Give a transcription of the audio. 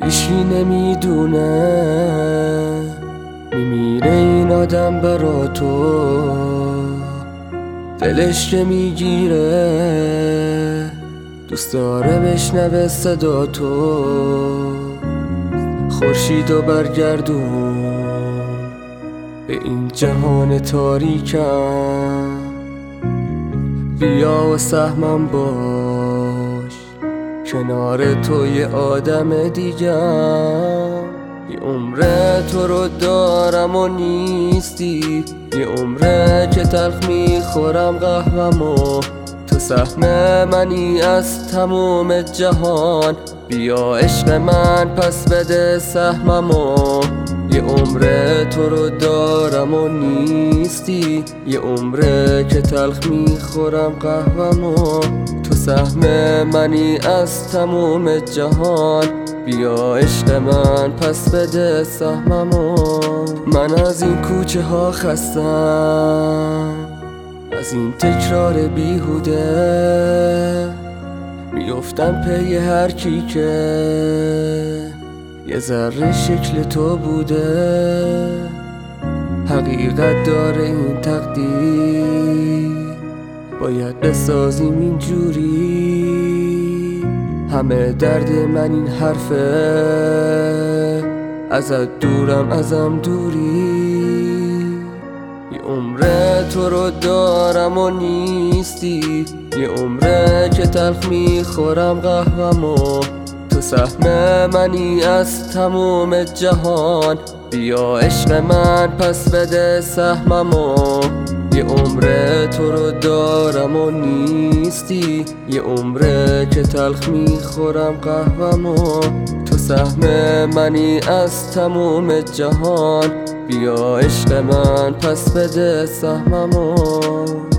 هیچی نمیدونه میمیره این آدم برا تو، دلش که میگیره دوست داره بشنوه صدا تو. خورشیدو برگردون به این جهان تاریکم، بیا و سهمم باش کنار تو یه آدم دیگم. یه عمره تو رو دارم و نیستی، یه عمره که تلخ میخورم قهوه‌مو، تو سهم منی از تموم جهان. بیا عشق من پس بده سهممو، یه عمره تو رو دارم و نیستی، یه عمره که تلخ میخورم قهوه‌مو، تو سهم منی از تموم جهان. بیا عشق من پس بده سهممو. من از این کوچه ها خستم، از این تکرار بیهوده، میافتم پی هر کی که یه ذره شکل تو بوده. حقیقت داره این تقدیر، باید بسازیم اینجوری. همه درد من این حرفه، ازت دورم ازم دوری. یه عمره تو رو دارم و نیستی، یه عمره که تلخ میخورم قهوه‌مو، تو سهم منی از تموم جهان. بیا عشق من پس بده سهممو، یه عمره تو رو دارم و نیستی، یه عمره که تلخ میخورم قهوه‌مو، تو سهم منی از تموم جهان. بیا عشق من پس بده سهممو.